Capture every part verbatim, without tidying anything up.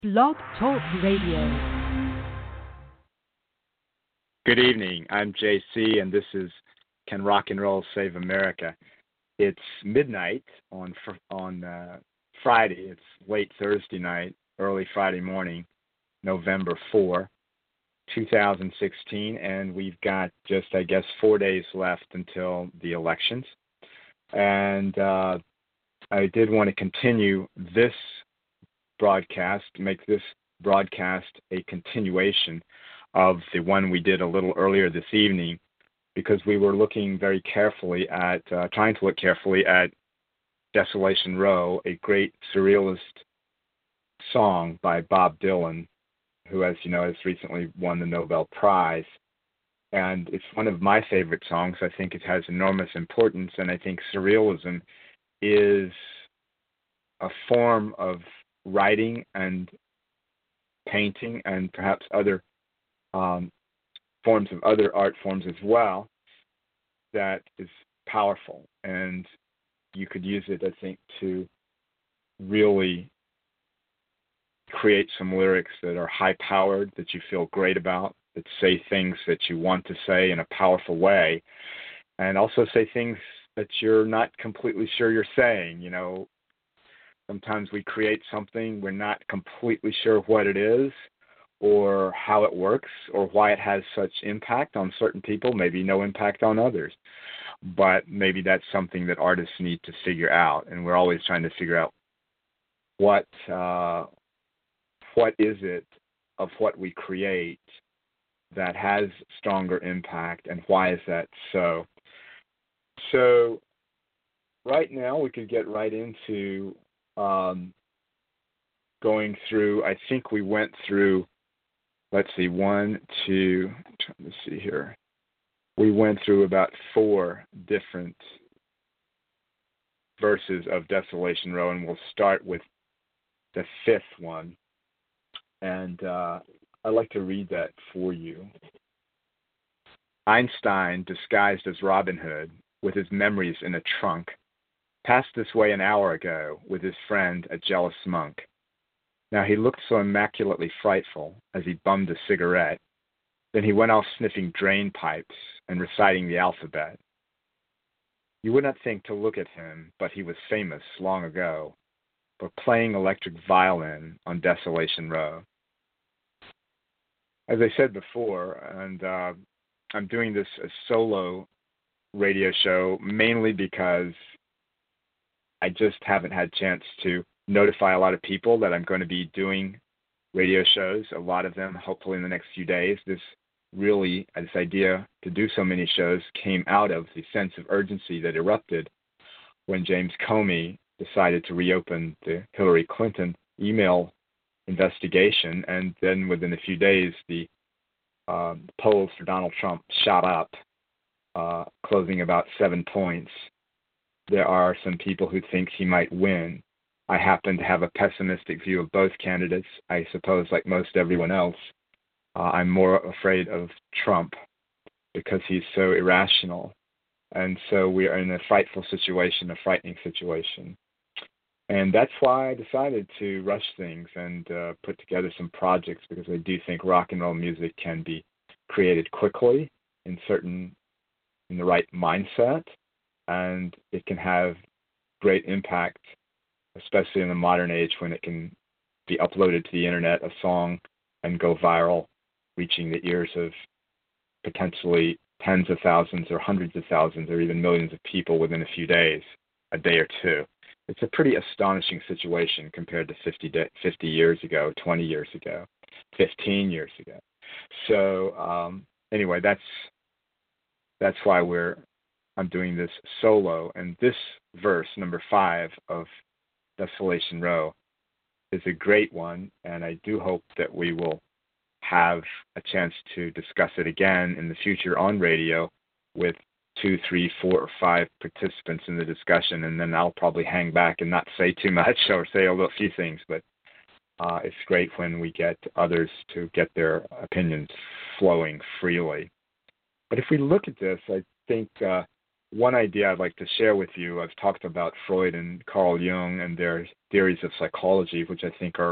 Blog Talk Radio. Good evening. I'm J C, and this is Can Rock and Roll Save America? It's midnight on fr- on uh, Friday. It's late Thursday night, early Friday morning, November fourth, twenty sixteen, and we've got just, I guess, four days left until the elections. And uh, I did want to continue this broadcast, make this broadcast a continuation of the one we did a little earlier this evening, because we were looking very carefully at, uh, trying to look carefully at Desolation Row, a great surrealist song by Bob Dylan, who, as you know, has recently won the Nobel Prize. And it's one of my favorite songs. I think it has enormous importance, and I think surrealism is a form of writing and painting and perhaps other um, forms of other art forms as well that is powerful. And you could use it, I think, to really create some lyrics that are high-powered, that you feel great about, that say things that you want to say in a powerful way, and also say things that you're not completely sure you're saying. You know, sometimes we create something, we're not completely sure what it is or how it works or why it has such impact on certain people, maybe no impact on others. But maybe that's something that artists need to figure out, and we're always trying to figure out what uh, what is it of what we create that has stronger impact, and why is that so? So right now we could get right into um, going through, I think we went through, let's see, one, two, I'm trying to see here. We went through about four different verses of Desolation Row, and we'll start with the fifth one. And uh, I'd like to read that for you. Einstein, disguised as Robin Hood, with his memories in a trunk, passed this way an hour ago with his friend, a jealous monk. Now he looked so immaculately frightful as he bummed a cigarette. Then he went off sniffing drain pipes and reciting the alphabet. You would not think to look at him, but he was famous long ago for playing electric violin on Desolation Row. As I said before, and uh, I'm doing this as solo radio show mainly because I just haven't had a chance to notify a lot of people that I'm going to be doing radio shows, a lot of them hopefully in the next few days. This really, this idea to do so many shows came out of the sense of urgency that erupted when James Comey decided to reopen the Hillary Clinton email investigation, and then within a few days the uh, polls for Donald Trump shot up, uh, closing about seven points. There are some people who think he might win. I happen to have a pessimistic view of both candidates. I suppose, like most everyone else, uh, I'm more afraid of Trump because he's so irrational. And so we are in a frightful situation, a frightening situation. And that's why I decided to rush things and uh, put together some projects, because I do think rock and roll music can be created quickly in certain, in the right mindset, and it can have great impact, especially in the modern age when it can be uploaded to the internet, a song, and go viral, reaching the ears of potentially tens of thousands or hundreds of thousands or even millions of people within a few days, a day or two. It's a pretty astonishing situation compared to fifty, de- fifty years ago, twenty years ago, fifteen years ago. So um, anyway, that's that's why we're I'm doing this solo. And this verse, number five of Desolation Row, is a great one, and I do hope that we will have a chance to discuss it again in the future on radio with two, three, four, or five participants in the discussion, and then I'll probably hang back and not say too much or say a little few things, but uh, it's great when we get others to get their opinions flowing freely. But if we look at this, I think uh, one idea I'd like to share with you, I've talked about Freud and Carl Jung and their theories of psychology, which I think are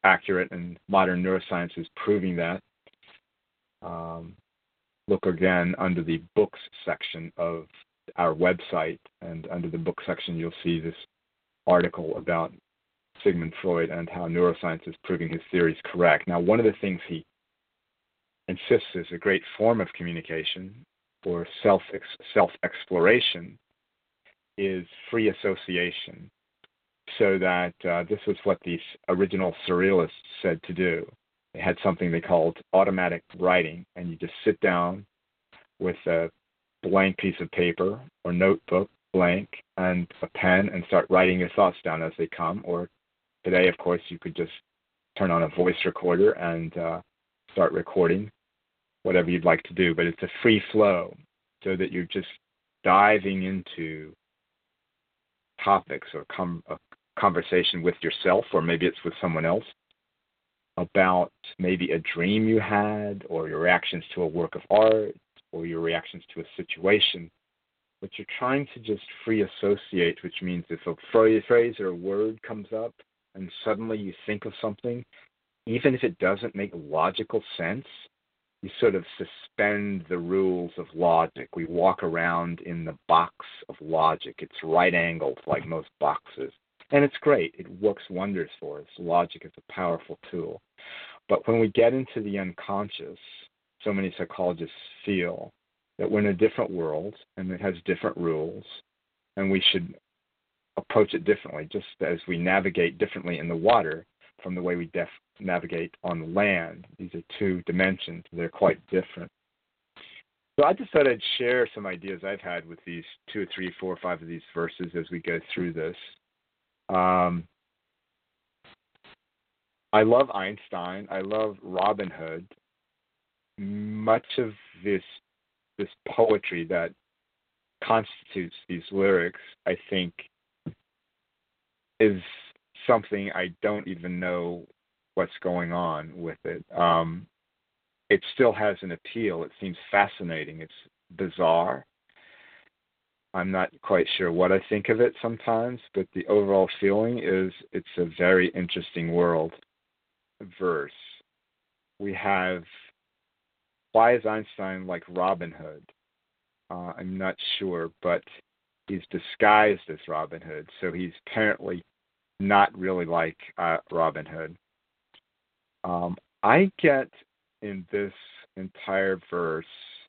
accurate, and modern neuroscience is proving that. Um, look again under the books section of our website, and under the book section you'll see this article about Sigmund Freud and how neuroscience is proving his theories correct. Now, one of the things he insists is a great form of communication or self self-exploration is free association, so that uh, this was what these original surrealists said to do. They had something they called automatic writing, and you just sit down with a blank piece of paper or notebook, blank, and a pen and start writing your thoughts down as they come. Or today, of course, you could just turn on a voice recorder and uh, start recording whatever you'd like to do. But it's a free flow, so that you're just diving into topics or com- a conversation with yourself, or maybe it's with someone else, about maybe a dream you had, or your reactions to a work of art, or your reactions to a situation. But you're trying to just free associate, which means if a phrase or a word comes up and suddenly you think of something, even if it doesn't make logical sense, you sort of suspend the rules of logic. We walk around in the box of logic. It's right angled like most boxes. And it's great. It works wonders for us. Logic is a powerful tool. But when we get into the unconscious, so many psychologists feel that we're in a different world and it has different rules, and we should approach it differently, just as we navigate differently in the water from the way we def- navigate on the land. These are two dimensions. They're quite different. So I just thought I'd share some ideas I've had with these two or three, four or five of these verses as we go through this. Um, I love Einstein. I love Robin Hood. Much of this this poetry that constitutes these lyrics, I think, is something I don't even know what's going on with it. Um, it still has an appeal. It seems fascinating. It's bizarre. I'm not quite sure what I think of it sometimes, but the overall feeling is it's a very interesting world. Verse. We have, why is Einstein like Robin Hood? Uh, I'm not sure, but he's disguised as Robin Hood, so he's apparently not really like uh, Robin Hood. Um, I get in this entire verse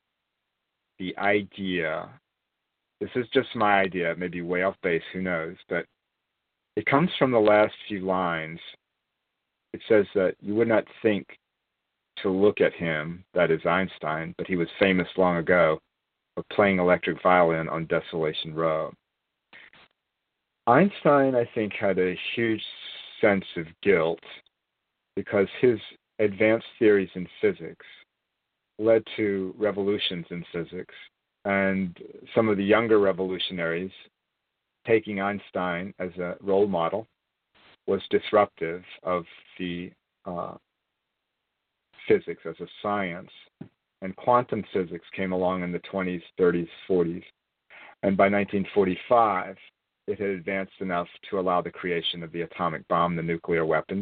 the idea, this is just my idea, it may be way off base, who knows, but it comes from the last few lines. It says that you would not think to look at him, that is Einstein, but he was famous long ago for playing electric violin on Desolation Row. Einstein, I think, had a huge sense of guilt because his advanced theories in physics led to revolutions in physics, and some of the younger revolutionaries, taking Einstein as a role model, was disruptive of the uh, physics as a science. And quantum physics came along in the twenties, thirties, forties. And by nineteen forty-five, it had advanced enough to allow the creation of the atomic bomb, the nuclear weapons.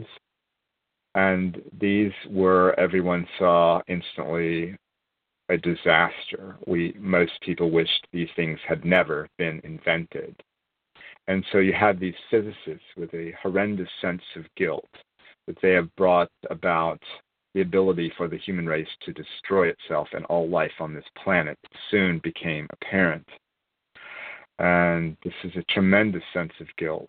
And these were, everyone saw instantly, a disaster. We, most people wished these things had never been invented. And so you have these physicists with a horrendous sense of guilt that they have brought about the ability for the human race to destroy itself, and all life on this planet soon became apparent. And this is a tremendous sense of guilt.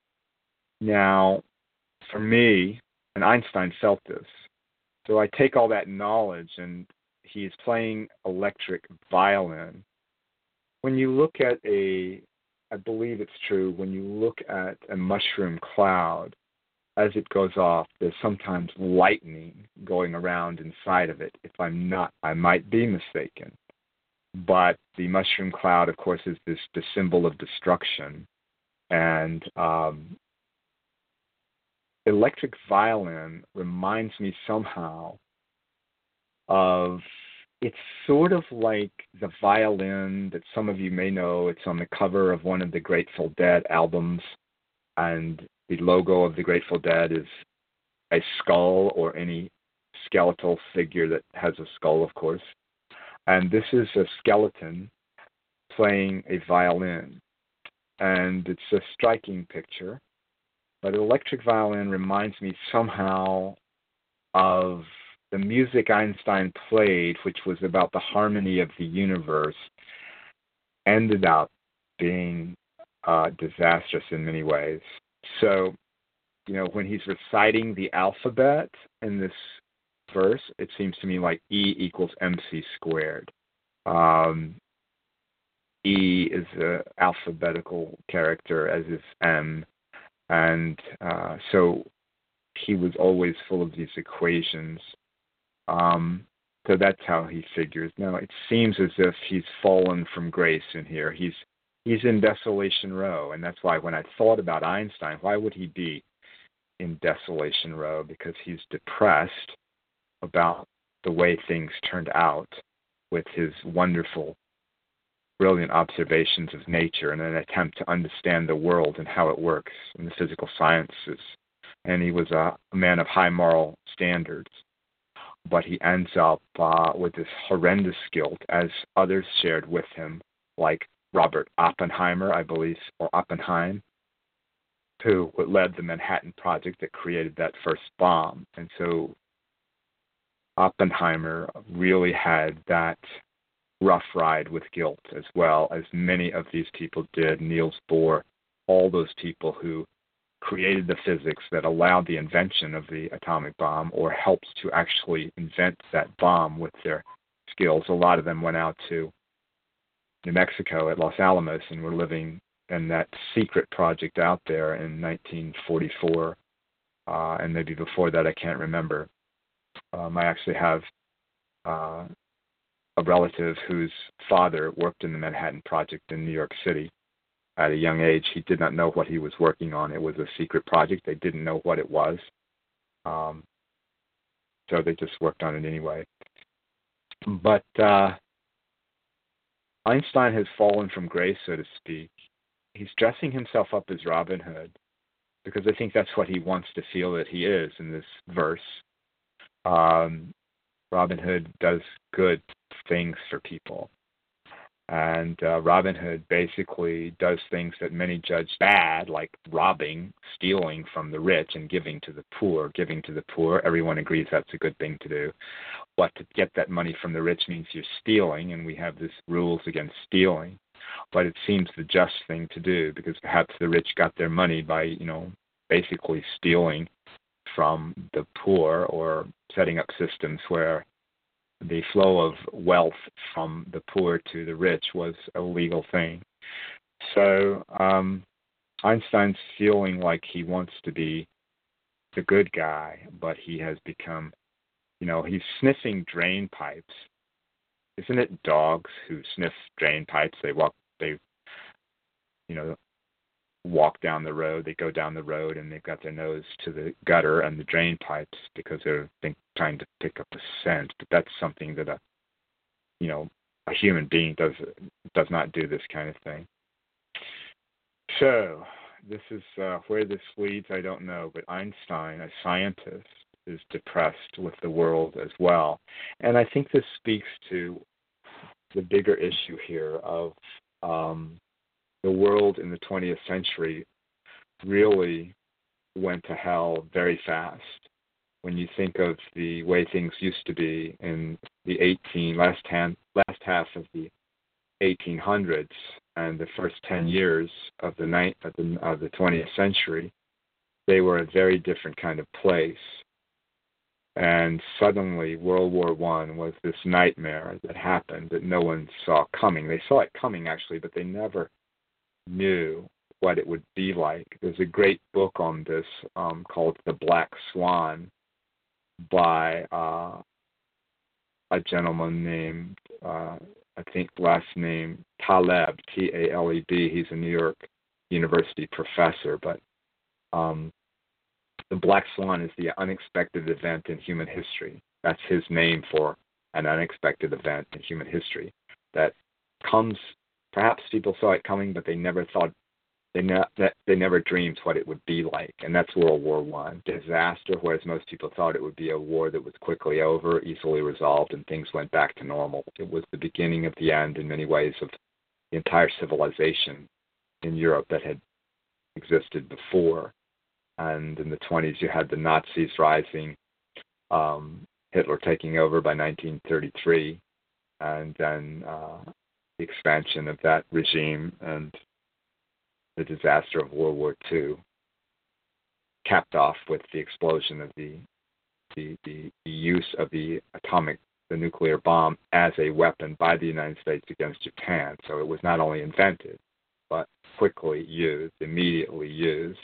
Now, for me, and Einstein felt this, so I take all that knowledge, and he's playing electric violin. When you look at a, I believe it's true, when you look at a mushroom cloud, as it goes off, there's sometimes lightning going around inside of it. If I'm not, I might be mistaken. But the mushroom cloud, of course, is this the symbol of destruction. And um, electric violin reminds me somehow of, it's sort of like the violin that some of you may know. It's on the cover of one of the Grateful Dead albums, and the logo of the Grateful Dead is a skull or any skeletal figure that has a skull, of course. And this is a skeleton playing a violin. And it's a striking picture. But an electric violin reminds me somehow of the music Einstein played, which was about the harmony of the universe, ended up being uh, disastrous in many ways. So, you know, when he's reciting the alphabet in this verse, it seems to me like E equals mc squared. Um, E is an alphabetical character, as is M. And uh, so he was always full of these equations. Um, so that's how he figures. Now, it seems as if he's fallen from grace in here. He's he's in Desolation Row, and that's why when I thought about Einstein, why would he be in Desolation Row? Because he's depressed about the way things turned out with his wonderful, brilliant observations of nature and an attempt to understand the world and how it works in the physical sciences. And he was a, a man of high moral standards. But he ends up uh, with this horrendous guilt, as others shared with him, like Robert Oppenheimer, I believe, or Oppenheim, who led the Manhattan Project that created that first bomb. And so Oppenheimer really had that rough ride with guilt, as well as many of these people did. Niels Bohr, all those people who created the physics that allowed the invention of the atomic bomb, or helped to actually invent that bomb with their skills. A lot of them went out to New Mexico at Los Alamos and were living in that secret project out there in nineteen forty-four, uh, and maybe before that, I can't remember. Um, I actually have uh, a relative whose father worked in the Manhattan Project in New York City. At a young age, he did not know what he was working on. It was a secret project. They didn't know what it was. Um, so they just worked on it anyway. But uh, Einstein has fallen from grace, so to speak. He's dressing himself up as Robin Hood, because I think that's what he wants to feel that he is in this verse. Um, Robin Hood does good things for people. And uh, Robin Hood basically does things that many judge bad, like robbing, stealing from the rich and giving to the poor. Giving to the poor, everyone agrees that's a good thing to do. But to get that money from the rich means you're stealing, and we have these rules against stealing. But it seems the just thing to do, because perhaps the rich got their money by, you know, basically stealing from the poor, or setting up systems where the flow of wealth from the poor to the rich was a legal thing. So um, Einstein's feeling like he wants to be the good guy, but he has become, you know, he's sniffing drain pipes. Isn't it dogs who sniff drain pipes? They walk, they, you know, walk down the road, they go down the road, and they've got their nose to the gutter and the drain pipes because they're think, trying to pick up a scent. But that's something that a, you know, a human being does does not do this kind of thing. So this is uh, where this leads, I don't know. But Einstein, a scientist, is depressed with the world as well, and I think this speaks to the bigger issue here of um, the world in the twentieth century really went to hell very fast. When you think of the way things used to be in the eighteen last hand, last half of the eighteen hundreds and the first ten years of the night of the of the twentieth century, they were a very different kind of place. And suddenly, World War One was this nightmare that happened that no one saw coming. They saw it coming, actually, but they never knew what it would be like. There's a great book on this um, called The Black Swan by uh, a gentleman named, uh, I think last name Taleb, T A L E B. He's a New York University professor, but um, the Black Swan is the unexpected event in human history. That's his name for an unexpected event in human history that comes. Perhaps people saw it coming, but they never thought They, ne- that, they never dreamed what it would be like, and that's World War One. Disaster, whereas most people thought it would be a war that was quickly over, easily resolved, and things went back to normal. It was the beginning of the end, in many ways, of the entire civilization in Europe that had existed before. And in the twenties, you had the Nazis rising, um, Hitler taking over by nineteen thirty-three, and then uh, the expansion of that regime and the disaster of World War Two, capped off with the explosion of the the, the, the use of the atomic, the nuclear bomb as a weapon by the United States against Japan. So it was not only invented, but quickly used, immediately used.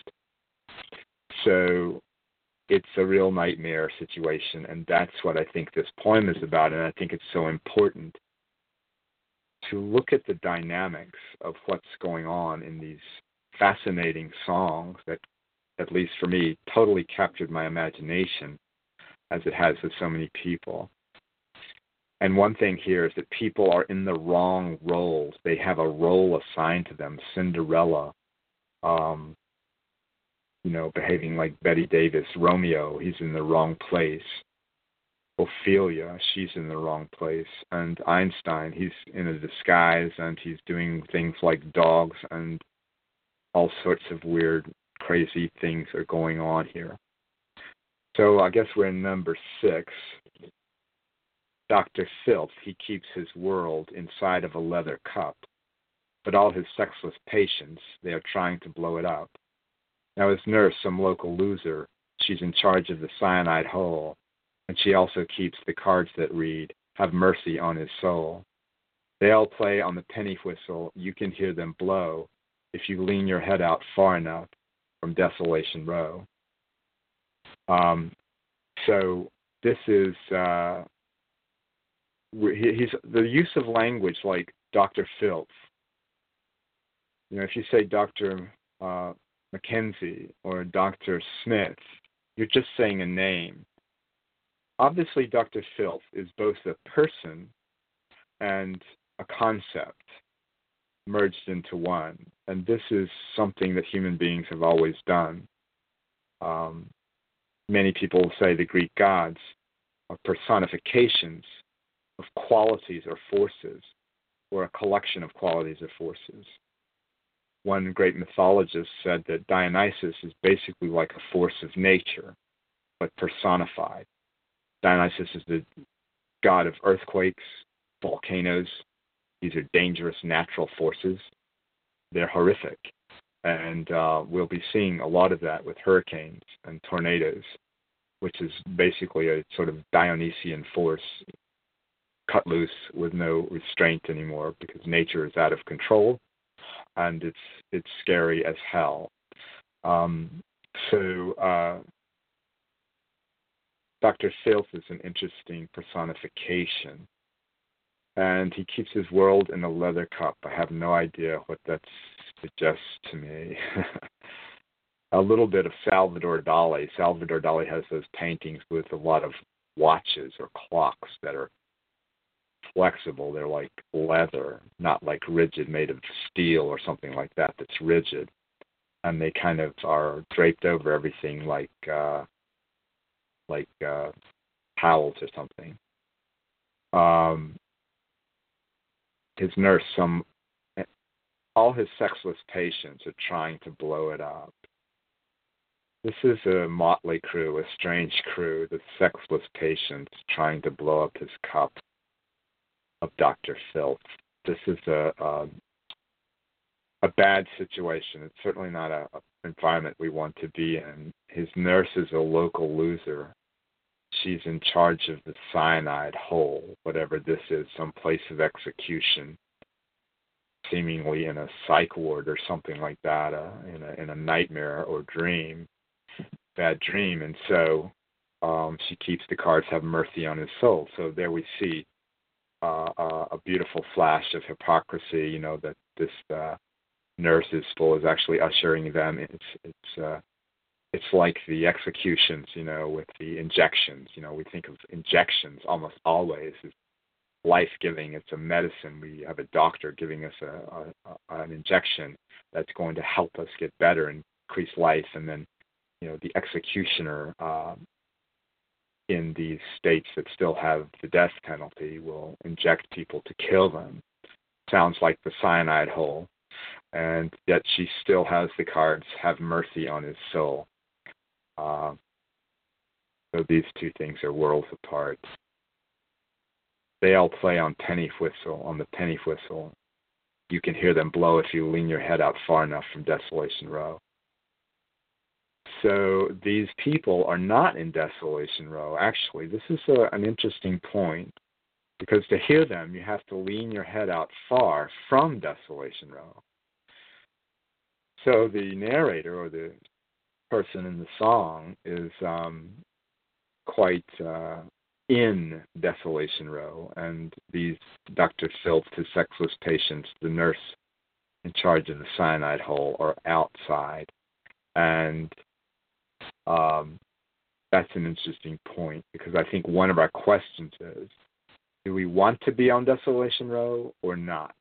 So it's a real nightmare situation, and that's what I think this poem is about, and I think it's so important to look at the dynamics of what's going on in these fascinating songs that, at least for me, totally captured my imagination, as it has with so many people. And one thing here is that people are in the wrong roles. They have a role assigned to them. Cinderella, um, you know, behaving like Betty Davis. Romeo, he's in the wrong place. Ophelia, she's in the wrong place. And Einstein, he's in a disguise and he's doing things like dogs, and all sorts of weird, crazy things are going on here. So I guess we're in number six. Doctor Filth, he keeps his world inside of a leather cup, but all his sexless patients, they are trying to blow it up. Now his nurse, some local loser, she's in charge of the cyanide hole, and she also keeps the cards that read, "Have mercy on his soul." They all play on the penny whistle. You can hear them blow if you lean your head out far enough from Desolation Row. Um, so this is... Uh, He's the use of language like Doctor Filth. You know, if you say Doctor Uh, Mackenzie or Doctor Smith, you're just saying a name. Obviously, Doctor Filth is both a person and a concept merged into one, and this is something that human beings have always done. Um, many people say the Greek gods are personifications of qualities or forces, or a collection of qualities or forces. One great mythologist said that Dionysus is basically like a force of nature, but personified. Dionysus is the god of earthquakes, volcanoes. These are dangerous natural forces. They're horrific. And uh, we'll be seeing a lot of that with hurricanes and tornadoes, which is basically a sort of Dionysian force cut loose with no restraint anymore, because nature is out of control, and it's it's scary as hell. Um, so uh, Doctor Filth is an interesting personification, and he keeps his world in a leather cup. I have no idea what that suggests to me. A little bit of Salvador Dali. Salvador Dali has those paintings with a lot of watches or clocks that are flexible. They're like leather, not like rigid, made of steel or something like that that's rigid. And they kind of are draped over everything like uh, like uh, towels or something. Um, his nurse, some all his sexless patients are trying to blow it up. This is a motley crew, a strange crew, the sexless patients trying to blow up his cup of Doctor Filth. This is a a, a bad situation. It's certainly not a, a environment we want to be in. His nurse is a local loser. She's in charge of the cyanide hole, whatever this is, some place of execution, seemingly in a psych ward or something like that, uh, in a in a nightmare or dream, bad dream. And so um, she keeps the cards, "Have mercy on his soul." So there we see Uh, uh, a beautiful flash of hypocrisy, you know, that this uh, nurse is full is actually ushering them. It's it's uh, it's like the executions, you know, with the injections. You know, we think of injections almost always as life-giving. It's a medicine. We have a doctor giving us a, a, a an injection. that's going to help us get better and increase life. And then, you know, the executioner uh, in these states that still have the death penalty will inject people to kill them. Sounds like the cyanide hole. And yet she still has the cards, have mercy on his soul. Uh, so these two things are worlds apart. They all play on penny whistle, on the penny whistle. You can hear them blow if you lean your head out far enough from Desolation Row. So these people are not in Desolation Row. Actually, this is a, an interesting point, because to hear them, you have to lean your head out far from Desolation Row. So the narrator, or the person in the song, is um, quite uh, in Desolation Row, and these Doctor Filth, his sexless patients, the nurse in charge of the cyanide hole, are outside. And um, that's an interesting point, because I think one of our questions is, do we want to be on Desolation Row or not?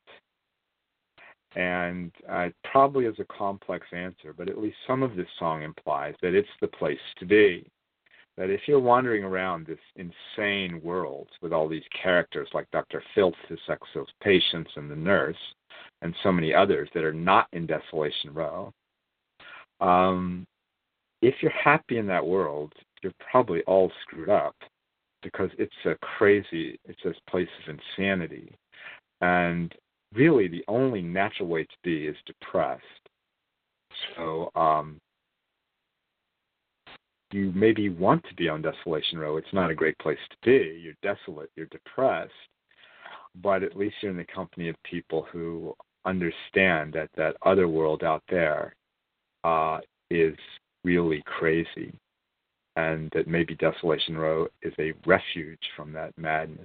And uh, it probably is a complex answer, but at least some of this song implies that it's the place to be. That if you're wandering around this insane world with all these characters like Doctor Filth, his sexless patients, and the nurse, and so many others that are not in Desolation Row, um, if you're happy in that world, you're probably all screwed up, because it's a crazy, it's a place of insanity. And really the only natural way to be is depressed. So um, you maybe want to be on Desolation Row. It's not a great place to be. You're desolate, you're depressed, but at least you're in the company of people who understand that that other world out there uh, is really crazy, and that maybe Desolation Row is a refuge from that madness.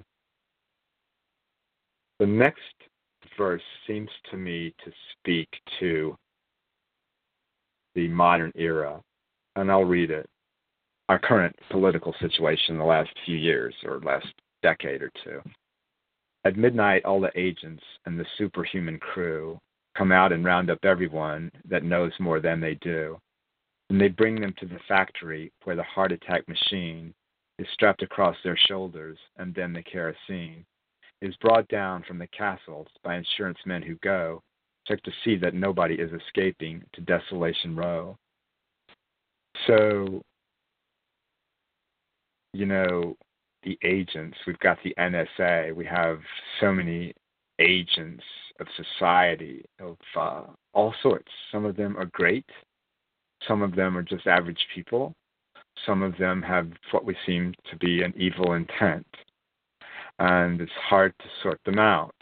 The next verse seems to me to speak to the modern era, and I'll read it. Our current political situation in the last few years, or last decade or two. At midnight, all the agents and the superhuman crew come out and round up everyone that knows more than they do. And they bring them to the factory where the heart attack machine is strapped across their shoulders, and then the kerosene is brought down from the castles by insurance men who go check to see that nobody is escaping to Desolation Row. So, you know, the agents, we've got the N S A, we have so many agents of society, of uh, all sorts. Some of them are great. Some of them are just average people. Some of them have what we seem to be an evil intent. And it's hard to sort them out.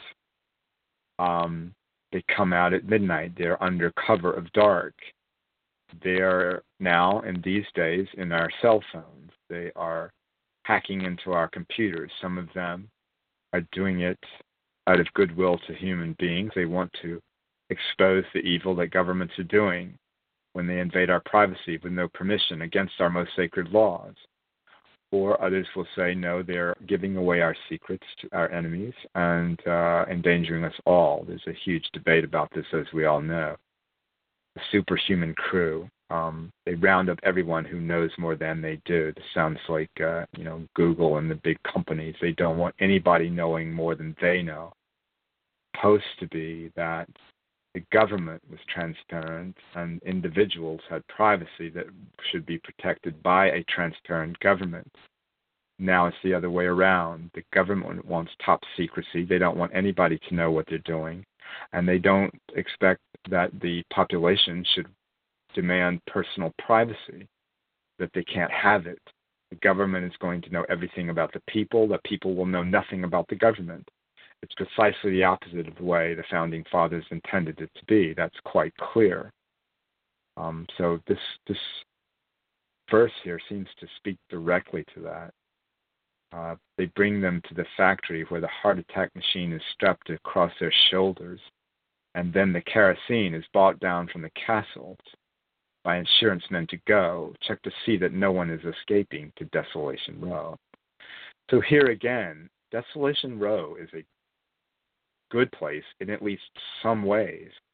Um, they come out at midnight. They're under cover of dark. They are now, in these days, in our cell phones. They are hacking into our computers. Some of them are doing it out of goodwill to human beings. They want to expose the evil that governments are doing when they invade our privacy with no permission against our most sacred laws. Or others will say, no, they're giving away our secrets to our enemies and uh, endangering us all. There's a huge debate about this, as we all know. The superhuman crew, um, they round up everyone who knows more than they do. This sounds like, uh, you know, Google and the big companies. They don't want anybody knowing more than they know. Supposed to be that the government was transparent and individuals had privacy that should be protected by a transparent government. Now it's the other way around. The government wants top secrecy. They don't want anybody to know what they're doing. And they don't expect that the population should demand personal privacy, that they can't have it. The government is going to know everything about the people. The people will know nothing about the government. It's precisely the opposite of the way the Founding Fathers intended it to be. That's quite clear. Um, so this this verse here seems to speak directly to that. Uh, they bring them to the factory where the heart attack machine is strapped across their shoulders, and then the kerosene is brought down from the castles by insurance men to go check to see that no one is escaping to Desolation Row. So here again, Desolation Row is a good place in at least some ways,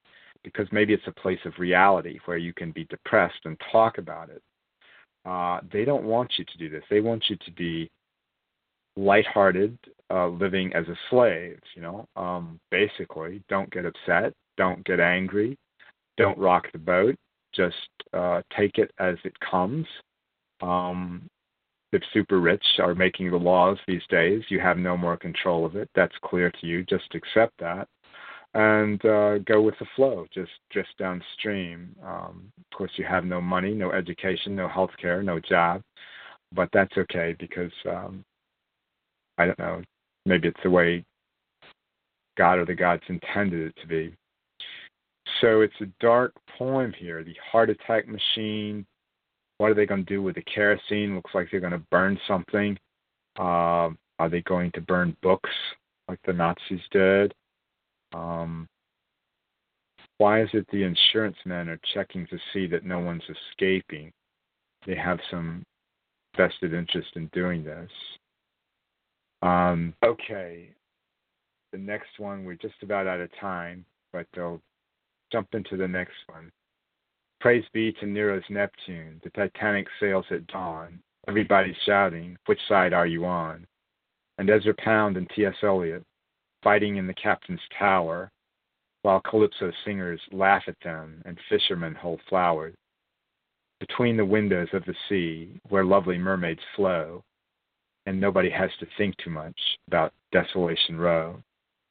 because maybe it's a place of reality where you can be depressed and talk about it. Uh, they don't want you to do this. They want you to be lighthearted, uh, living as a slave, you know, um, basically. Don't get upset. Don't get angry. Don't rock the boat. Just uh, take it as it comes. Um, the super rich are making the laws these days. You have no more control of it. That's clear to you. Just accept that and uh, go with the flow. Just drift downstream. Um, of course, you have no money, no education, no health care, no job, but that's okay because um, I don't know, maybe it's the way God or the gods intended it to be. So it's a dark poem here. The heart attack machine. What are they going to do with the kerosene? Looks like they're going to burn something. Uh, are they going to burn books like the Nazis did? Um, why is it the insurance men are checking to see that no one's escaping? They have some vested interest in doing this. Um, okay, the next one, we're just about out of time, but they'll jump into the next one. Praise be to Nero's Neptune. The Titanic sails at dawn. Everybody's shouting, which side are you on? And Ezra Pound and T S. Eliot fighting in the captain's tower, while calypso singers laugh at them and fishermen hold flowers. Between the windows of the sea, where lovely mermaids flow, and nobody has to think too much about Desolation Row.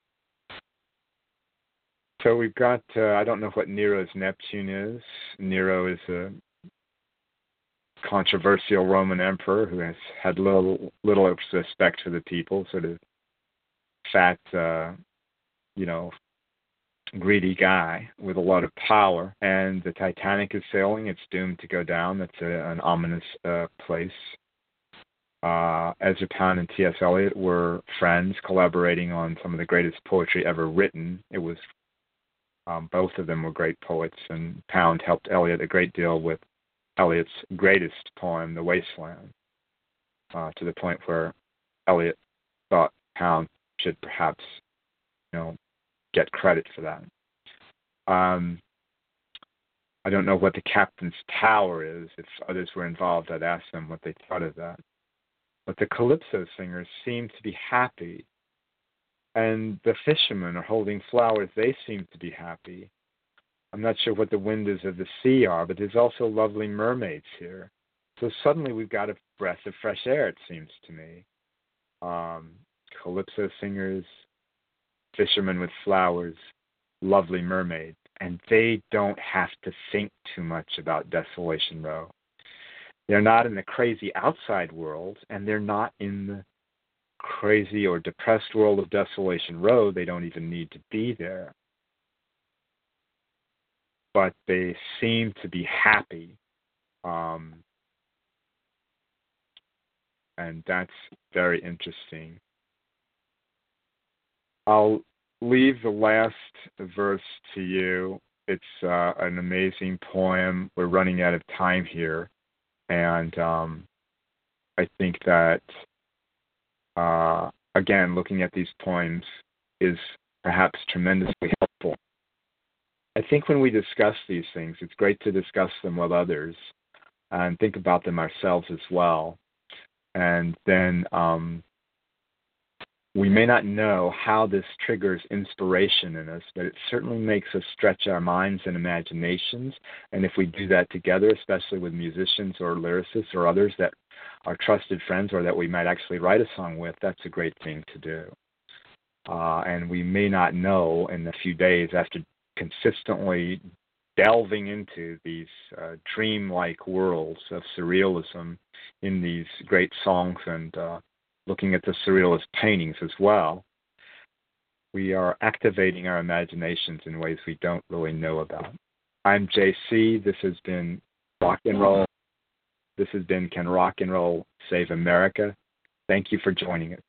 So we've got, uh, I don't know what Nero's Neptune is. Nero is a controversial Roman emperor who has had little little respect for the people, sort of fat, uh, you know, greedy guy with a lot of power. And the Titanic is sailing. It's doomed to go down. That's a, an ominous uh, place. Uh, Ezra Pound and T S. Eliot were friends, collaborating on some of the greatest poetry ever written. It was um, both of them were great poets, and Pound helped Eliot a great deal with Eliot's greatest poem, The Wasteland, uh, to the point where Eliot thought Pound should perhaps, you know, get credit for that. Um, I don't know what the captain's tower is. If others were involved, I'd ask them what they thought of that. But the calypso singers seem to be happy. And the fishermen are holding flowers. They seem to be happy. I'm not sure what the windows of the sea are, but there's also lovely mermaids here. So suddenly we've got a breath of fresh air, it seems to me. Um, calypso singers, fishermen with flowers, lovely mermaids. And they don't have to think too much about Desolation Row. They're not in the crazy outside world, and they're not in the crazy or depressed world of Desolation Row. They don't even need to be there. But they seem to be happy. Um, and that's very interesting. I'll leave the last verse to you. It's uh, an amazing poem. We're running out of time here. And um, I think that, uh, again, looking at these poems is perhaps tremendously helpful. I think when we discuss these things, it's great to discuss them with others and think about them ourselves as well. And then um, we may not know how this triggers inspiration in us, but it certainly makes us stretch our minds and imaginations. And if we do that together, especially with musicians or lyricists or others that are trusted friends or that we might actually write a song with, that's a great thing to do. Uh, and we may not know in a few days, after consistently delving into these uh, dream-like worlds of surrealism in these great songs and uh, looking at the surrealist paintings as well, we are activating our imaginations in ways we don't really know about. I'm J C. This has been Rock and Roll. This has been Can Rock and Roll Save America? Thank you for joining us.